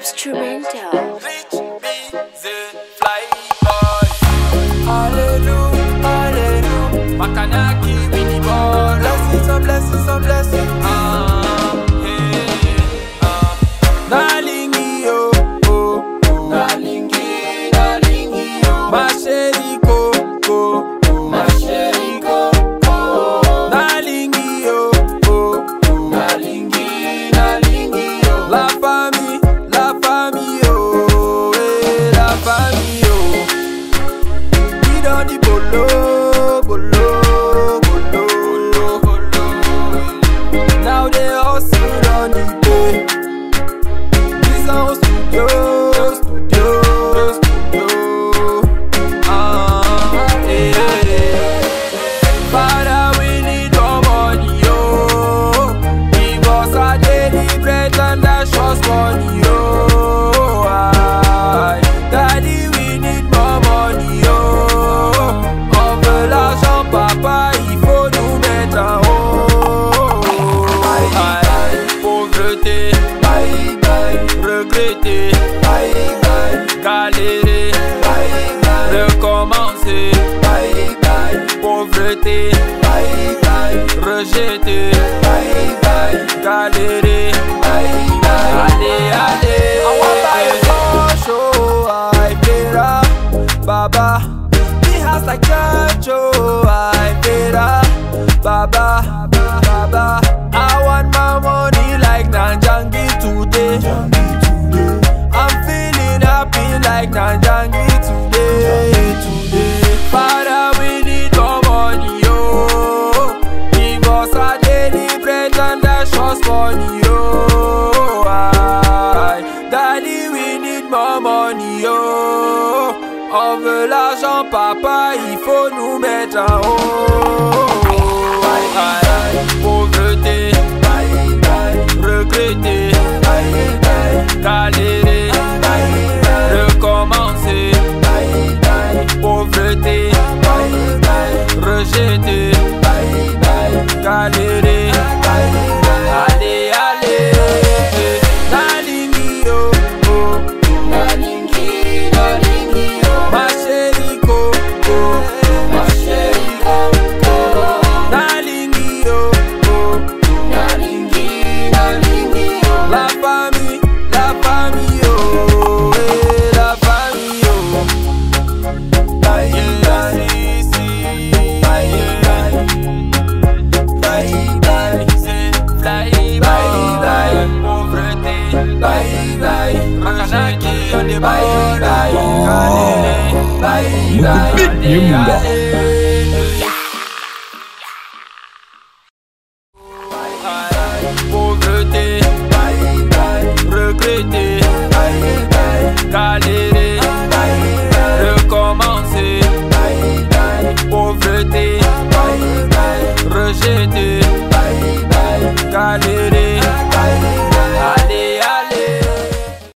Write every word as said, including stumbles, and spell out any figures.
Instrumental. Rich busy fly boy. Hallelujah, hallelujah. Makanaki with the ball. Blessings, some blessings, some blessings. Ah, hey, ah. Nalingi yo, oh, oh. Nalingi, nalingi yo. Ma chérie coco, ma chérie coco. Nalingi yo, oh, oh. Nalingi, nalingi yo. La famille, la famille, oh, eh, la famille, oh. We don't need bolo, bolo, bolo, bolo. Now they hustle on the day. This house studio, studio, studio. Ah, eh, eh. Father, we need more money, oh. Give us a daily bread and dash us money, oh. Aye. Daddy, we need more money, oh. On veut l'argent, papa, il faut nous mettre en haut. Aïe, pauvreté, bye bye, regretter, bye bye, galérer, bye bye, recommencer, bye bye, pauvreté, bye bye, rejeter, bye bye, galérer, bye bye, allez, allez. I want buy a show, I paid up, Baba. He has like church, oh, I paid up, Baba, Baba. I want my money like Nanjangi today. I'm feeling happy like Nanjangi today, today. Father, we need more money, oh. Give us a daily bread and dash us money, oh. Aye. Daddy, we need more money, oh. On veut l'argent, papa, il faut nous mettre en haut. Aïe, pauvreté, bye bye, regretter, bye bye, galérer, bye bye, recommencer, bye bye, pauvreté, bye bye, rejeter, bye bye, galérer, bye bye, allez, allez. Nalingi yo, oh, nalingi, nalingi yo. Ma chérie coco, ma chérie coco. Nalingi yo, oh, nalingi, nalingi yo. La famille, la famille, oh, eh, la famille, oh. Bye bye, bye bye, bye bye, c'est fly bye bye, pauvreté, bye bye, Makanaki on the bye bye, bye bye, Big Yumba.